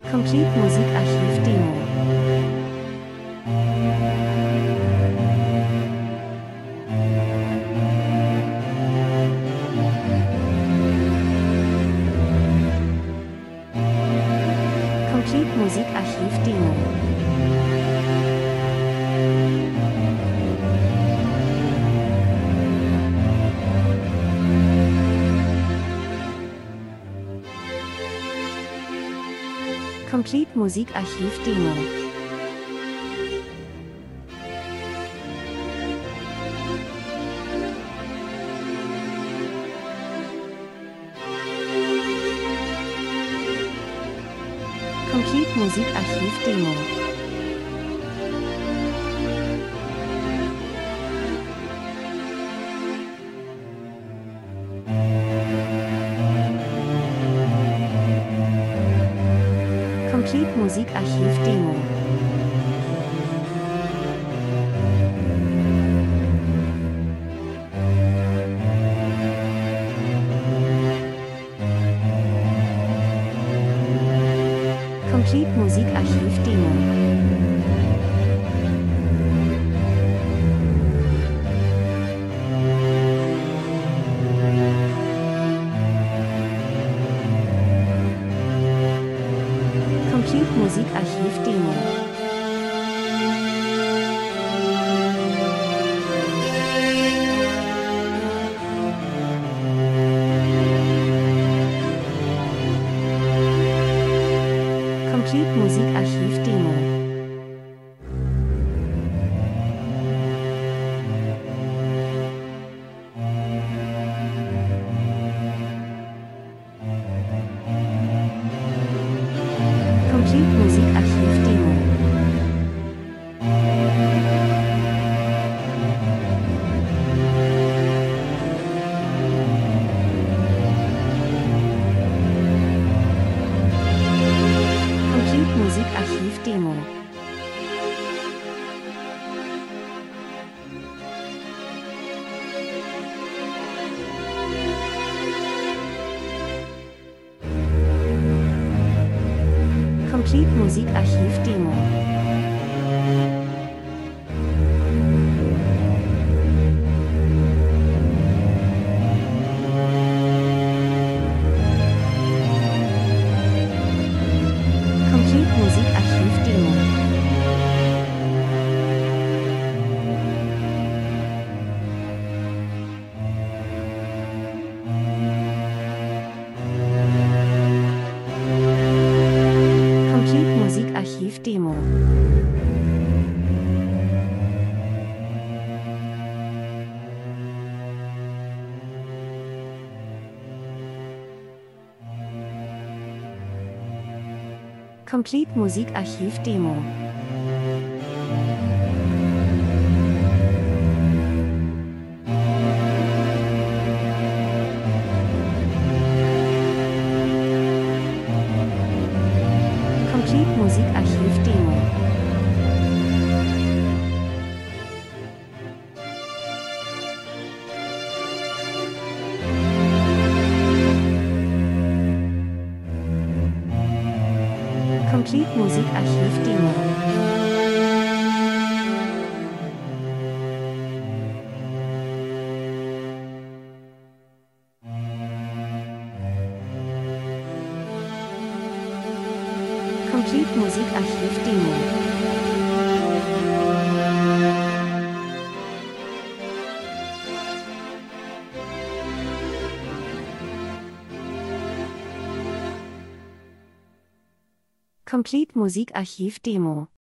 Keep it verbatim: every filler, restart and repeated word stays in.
Complete Musikarchiv Demo. Complete Musikarchiv Demo. Complete Musikarchiv Demo. Complete Musikarchiv Demo. Complete Musikarchiv Demo. Complete Musikarchiv Demo. Complete Musikarchiv Demo. Complete Musikarchiv Demo. Complete Musikarchiv Demo. Complete Musikarchiv Demo. Complete Musikarchiv Demo. Complete Musikarchiv Demo. Complete Musikarchiv Demo. Complete Musikarchiv Demo. Complete Musikarchiv Demo. Complete Musikarchiv Demo. Complete Musikarchiv Demo. Complete Musikarchiv Demo.